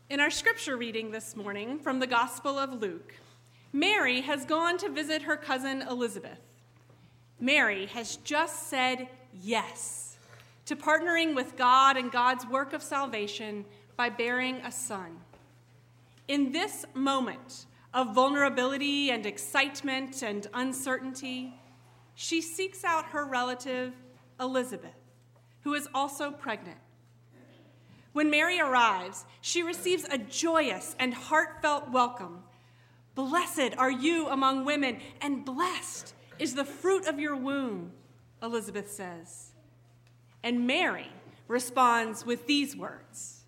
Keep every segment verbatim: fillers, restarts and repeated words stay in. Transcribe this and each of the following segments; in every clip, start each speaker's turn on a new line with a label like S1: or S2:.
S1: In our scripture reading this morning from the Gospel of Luke, Mary has gone to visit her cousin Elizabeth. Mary has just said yes to partnering with God and God's work of salvation by bearing a son. In this moment of vulnerability and excitement and uncertainty, she seeks out her relative Elizabeth, who is also pregnant. When Mary arrives, she receives a joyous and heartfelt welcome. "Blessed are you among women, and blessed is the fruit of your womb," Elizabeth says. And Mary responds with these words.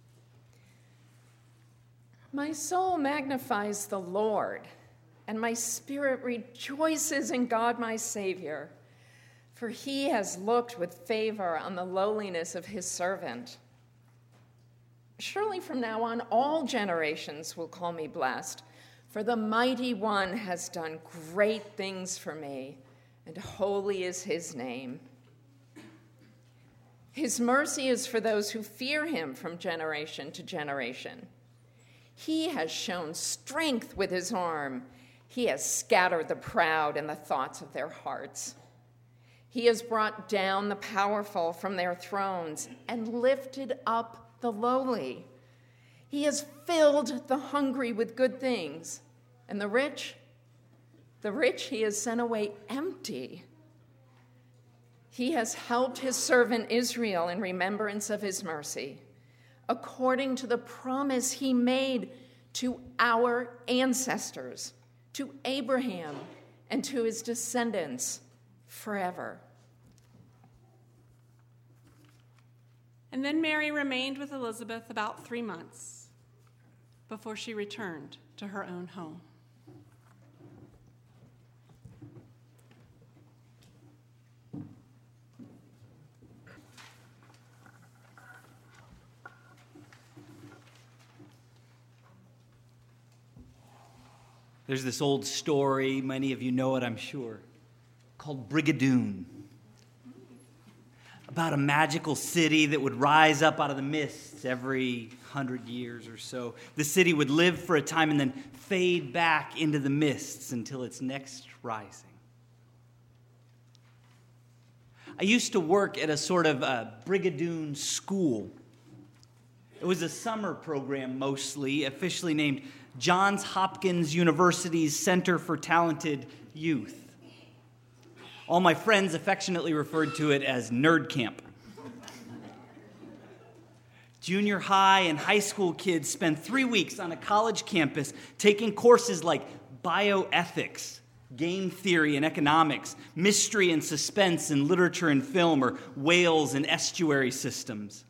S2: "My soul magnifies the Lord, and my spirit rejoices in God my Savior, for he has looked with favor on the lowliness of his servant. Surely from now on all generations will call me blessed, for the Mighty One has done great things for me, and holy is his name. His mercy is for those who fear him from generation to generation. He has shown strength with his arm. He has scattered the proud in the thoughts of their hearts. He has brought down the powerful from their thrones and lifted up the lowly. He has filled the hungry with good things, and the rich, the rich he has sent away empty. He has helped his servant Israel in remembrance of his mercy, according to the promise he made to our ancestors, to Abraham and to his descendants forever."
S1: And then Mary remained with Elizabeth about three months before she returned to her own home.
S3: There's this old story, many of you know it, I'm sure, called Brigadoon, about a magical city that would rise up out of the mists every hundred years or so. The city would live for a time and then fade back into the mists until its next rising. I used to work at a sort of a Brigadoon school. It was a summer program mostly, officially named Johns Hopkins University's Center for Talented Youth. All my friends affectionately referred to it as Nerd Camp. Junior high and high school kids spend three weeks on a college campus taking courses like bioethics, game theory and economics, mystery and suspense in literature and film, or whales and estuary systems.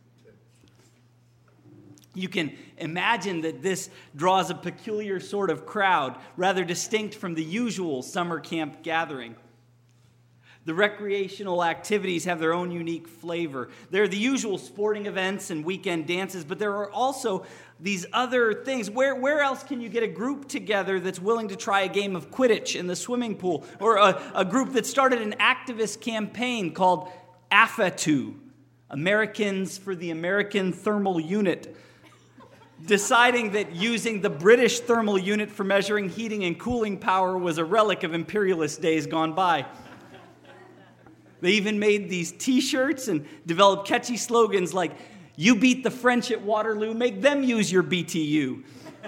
S3: You can imagine that this draws a peculiar sort of crowd, rather distinct from the usual summer camp gathering. The recreational activities have their own unique flavor. There are the usual sporting events and weekend dances, but there are also these other things. Where, where else can you get a group together that's willing to try a game of Quidditch in the swimming pool? Or a, a group that started an activist campaign called AFATU, Americans for the American Thermal Unit, deciding that using the British thermal unit for measuring heating and cooling power was a relic of imperialist days gone by. They even made these T-shirts and developed catchy slogans like, "You beat the French at Waterloo, make them use your B T U."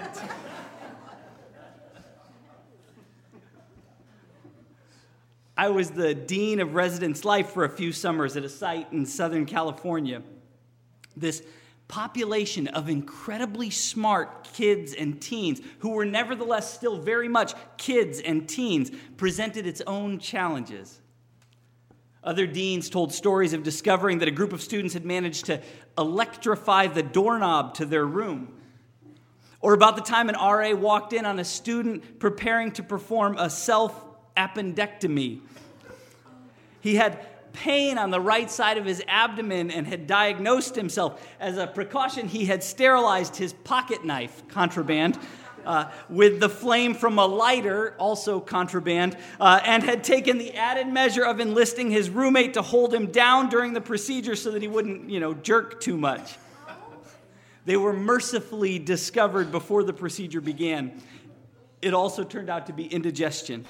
S3: I was the dean of residence life for a few summers at a site in Southern California. This population of incredibly smart kids and teens, who were nevertheless still very much kids and teens, presented its own challenges. Other deans told stories of discovering that a group of students had managed to electrify the doorknob to their room. Or about the time an R A walked in on a student preparing to perform a self-appendectomy. He had pain on the right side of his abdomen and had diagnosed himself. As a precaution, he had sterilized his pocket knife, contraband, uh, with the flame from a lighter, also contraband, uh, and had taken the added measure of enlisting his roommate to hold him down during the procedure so that he wouldn't, you know, jerk too much. They were mercifully discovered before the procedure began. It also turned out to be indigestion.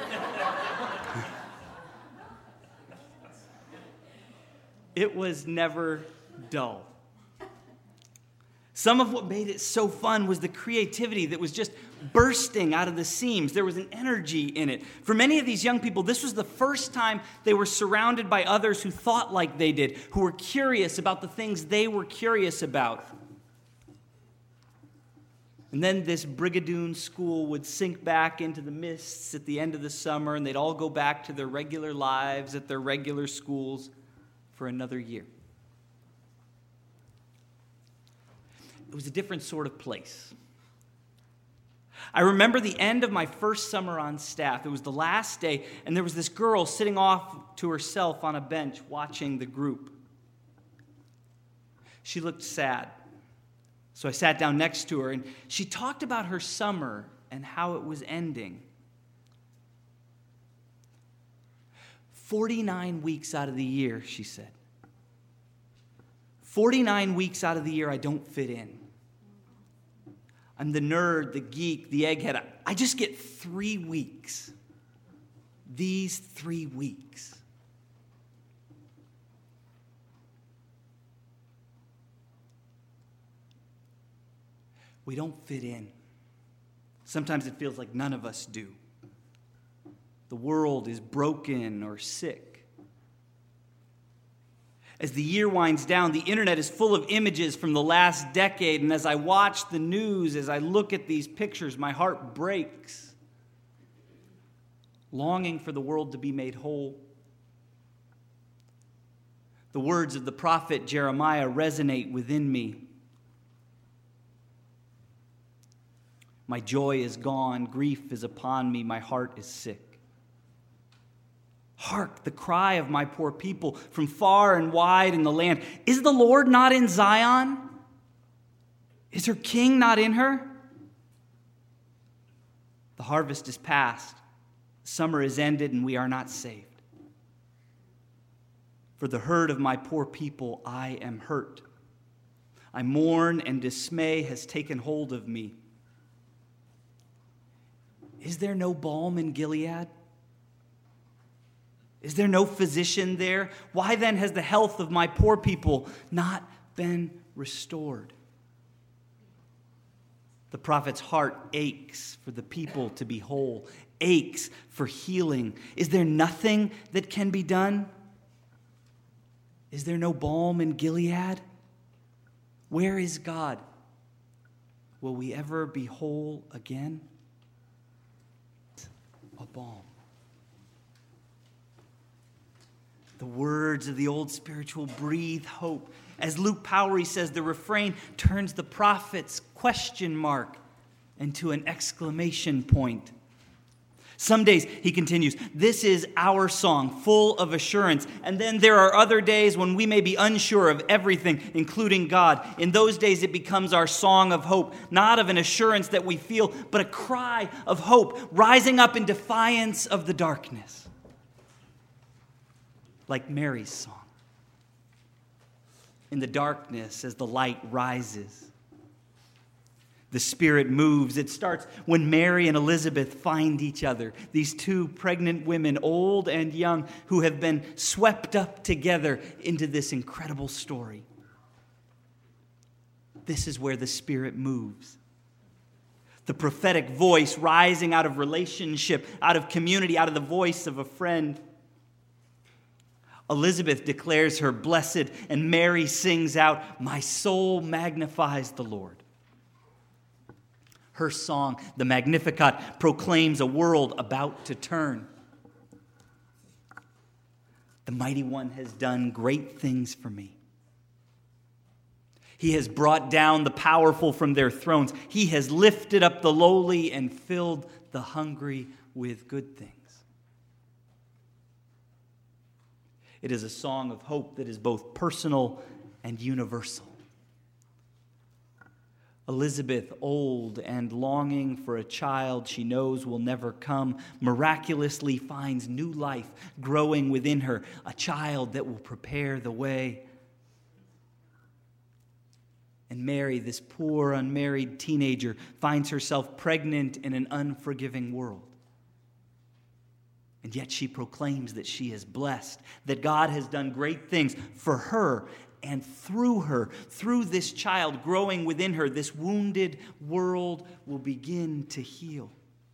S3: It was never dull. Some of what made it so fun was the creativity that was just bursting out of the seams. There was an energy in it. For many of these young people, this was the first time they were surrounded by others who thought like they did, who were curious about the things they were curious about. And then this Brigadoon school would sink back into the mists at the end of the summer, and they'd all go back to their regular lives at their regular schools for another year. It was a different sort of place. I remember the end of my first summer on staff. It was the last day, and there was this girl sitting off to herself on a bench watching the group. She looked sad. So I sat down next to her, and she talked about her summer and how it was ending. forty-nine weeks out of the year, she said. forty-nine weeks out of the year, I don't fit in. I'm the nerd, the geek, the egghead. I just get three weeks. These three weeks. We don't fit in. Sometimes it feels like none of us do. The world is broken or sick. As the year winds down, the internet is full of images from the last decade, and as I watch the news, as I look at these pictures, my heart breaks, longing for the world to be made whole. The words of the prophet Jeremiah resonate within me. My joy is gone, grief is upon me, my heart is sick. Hark, the cry of my poor people from far and wide in the land. Is the Lord not in Zion? Is her king not in her? The harvest is past, summer is ended, and we are not saved. For the hurt of my poor people, I am hurt. I mourn, and dismay has taken hold of me. Is there no balm in Gilead? Is there no physician there? Why then has the health of my poor people not been restored? The prophet's heart aches for the people to be whole, aches for healing. Is there nothing that can be done? Is there no balm in Gilead? Where is God? Will we ever be whole again? A balm. The words of the old spiritual breathe hope. As Luke Powery says, the refrain turns the prophet's question mark into an exclamation point. Some days, he continues, this is our song, full of assurance. And then there are other days when we may be unsure of everything, including God. In those days, it becomes our song of hope, not of an assurance that we feel, but a cry of hope, rising up in defiance of the darkness. Like Mary's song. In the darkness, as the light rises, the Spirit moves. It starts when Mary and Elizabeth find each other. These two pregnant women, old and young, who have been swept up together into this incredible story. This is where the Spirit moves. The prophetic voice rising out of relationship, out of community, out of the voice of a friend. Elizabeth declares her blessed, and Mary sings out, my soul magnifies the Lord. Her song, the Magnificat, proclaims a world about to turn. The Mighty One has done great things for me. He has brought down the powerful from their thrones. He has lifted up the lowly and filled the hungry with good things. It is a song of hope that is both personal and universal. Elizabeth, old and longing for a child she knows will never come, miraculously finds new life growing within her, a child that will prepare the way. And Mary, this poor, unmarried teenager, finds herself pregnant in an unforgiving world. And yet she proclaims that she is blessed, that God has done great things for her and through her. Through this child growing within her, this wounded world will begin to heal.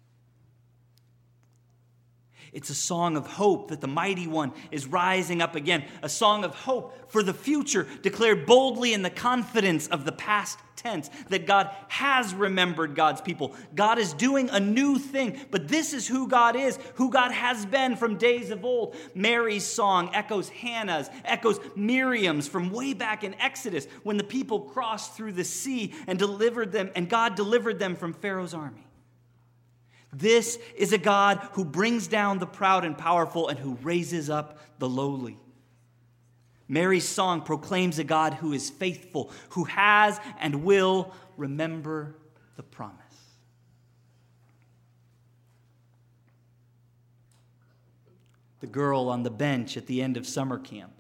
S3: It's a song of hope that the mighty one is rising up again. A song of hope for the future, declared boldly in the confidence of the past tense, that God has remembered God's people. God is doing a new thing, but this is who God is, who God has been from days of old. Mary's song echoes Hannah's, echoes Miriam's from way back in Exodus when the people crossed through the sea and delivered them, and God delivered them from Pharaoh's army. This is a God who brings down the proud and powerful and who raises up the lowly. Mary's song proclaims a God who is faithful, who has and will remember the promise. The girl on the bench at the end of summer camp.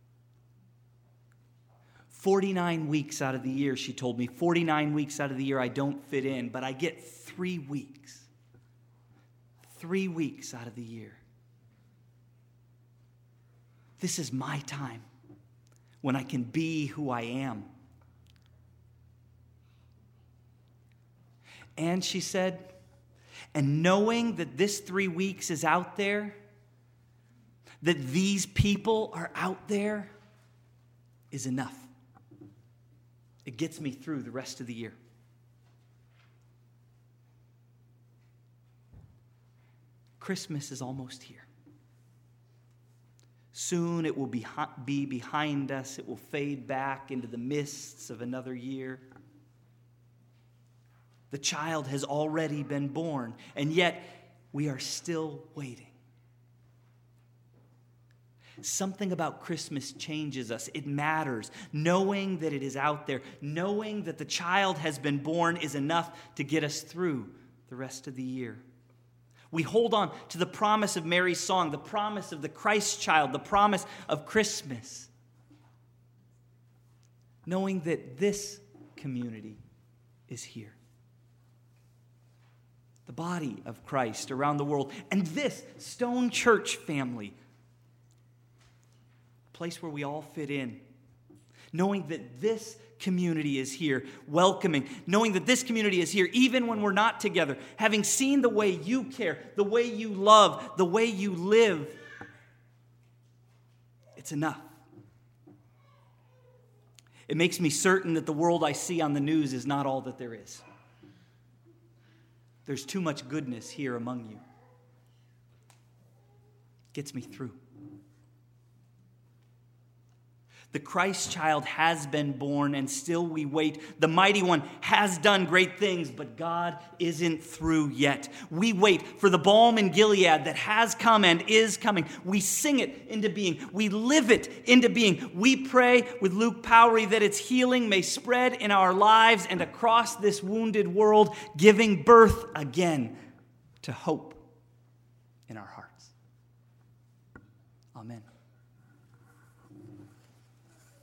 S3: forty-nine weeks out of the year, she told me, forty-nine weeks out of the year I don't fit in, but I get three weeks. Three weeks out of the year. This is my time when I can be who I am. And she said, and knowing that this three weeks is out there, that these people are out there, is enough. It gets me through the rest of the year. Christmas is almost here. Soon it will be, be behind us. It will fade back into the mists of another year. The child has already been born, and yet we are still waiting. Something about Christmas changes us. It matters. Knowing that it is out there, knowing that the child has been born is enough to get us through the rest of the year. We hold on to the promise of Mary's song, the promise of the Christ child, the promise of Christmas, knowing that this community is here. The body of Christ around the world, and this Stone Church family, a place where we all fit in, knowing that this community is here, welcoming, knowing that this community is here even when we're not together, having seen the way you care, the way you love, the way you live. It's enough. It makes me certain that the world I see on the news is not all that there is. There's too much goodness here among you. It gets me through. The Christ child has been born, and still we wait. The mighty one has done great things, but God isn't through yet. We wait for the balm in Gilead that has come and is coming. We sing it into being. We live it into being. We pray with Luke Powery that its healing may spread in our lives and across this wounded world, giving birth again to hope in our hearts. Amen.